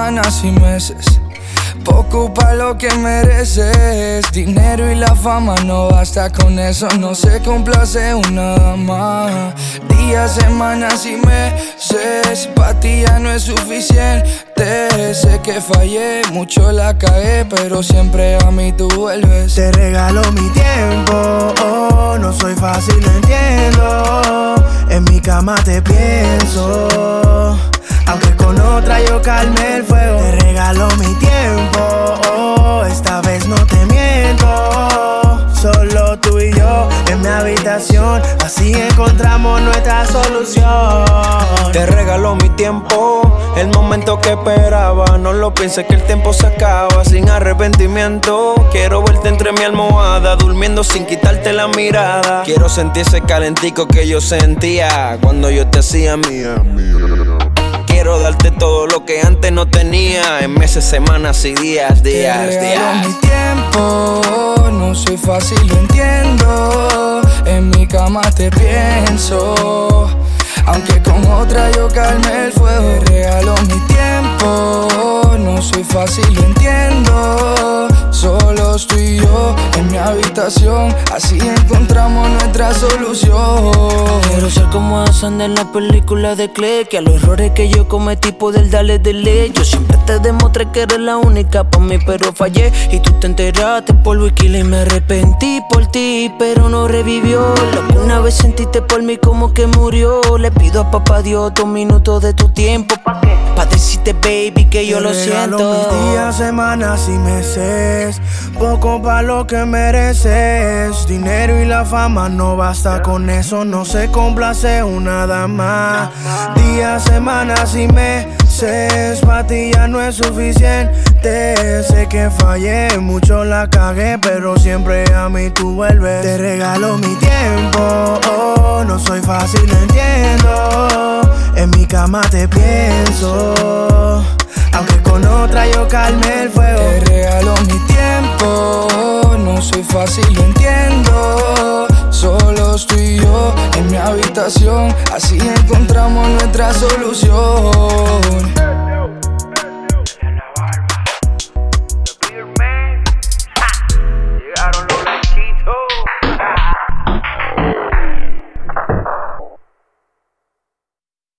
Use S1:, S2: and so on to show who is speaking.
S1: semanas y meses, poco pa' lo que mereces. Dinero y la fama no basta, con eso no se complace una dama. Días, semanas y meses, pa' ti ya no es suficiente. Sé que fallé, mucho la cagué, pero siempre a mí tú vuelves.
S2: Te regalo mi tiempo, oh, no soy fácil, lo entiendo. En mi cama te pienso, aunque con otra yo calme el fuego. Te regalo mi tiempo, oh, esta vez no te miento. Solo tú y yo en mi habitación, así encontramos nuestra solución.
S3: Te regalo mi tiempo, el momento que esperaba. No lo pienses que el tiempo se acaba sin arrepentimiento. Quiero verte entre mi almohada, durmiendo sin quitarte la mirada. Quiero sentir ese calentico que yo sentía cuando yo te hacía mía. Quiero darte todo lo que antes no tenía, en meses, semanas y días.
S1: Te regalo mi tiempo, no soy fácil, lo entiendo. En mi cama te pienso, aunque con otra yo calme el fuego. Te regalo mi tiempo, no soy fácil, lo entiendo. Solo tú y yo en mi habitación, así encontramos nuestra solución.
S4: Quiero ser como Hassan en la película de Clay, que a los errores que yo cometí poder darle de ley. Yo siempre te demostré que eres la única pa' mí, pero fallé y tú te enteraste por Wikila y me arrepentí por ti, pero no revivió. Lo que una vez sentiste por mí como que murió. Le pido a papá Dios 2 minutos de tu tiempo pa' decirte baby que yo lo siento.
S2: Mis días, semanas y meses, poco pa' lo que mereces. Dinero y la fama no basta, con eso no se complace una dama. Días, semanas y meses, pa' ti ya no es suficiente. Sé que fallé, mucho la cagué, pero siempre a mí tú vuelves. Te regalo mi tiempo, oh, no soy fácil, lo entiendo. En mi cama te pienso, aunque con otra yo calme el fuego.
S1: Te regalo mi tiempo, no soy fácil, lo entiendo. Solo tú y yo en mi habitación, así encontramos nuestra solución.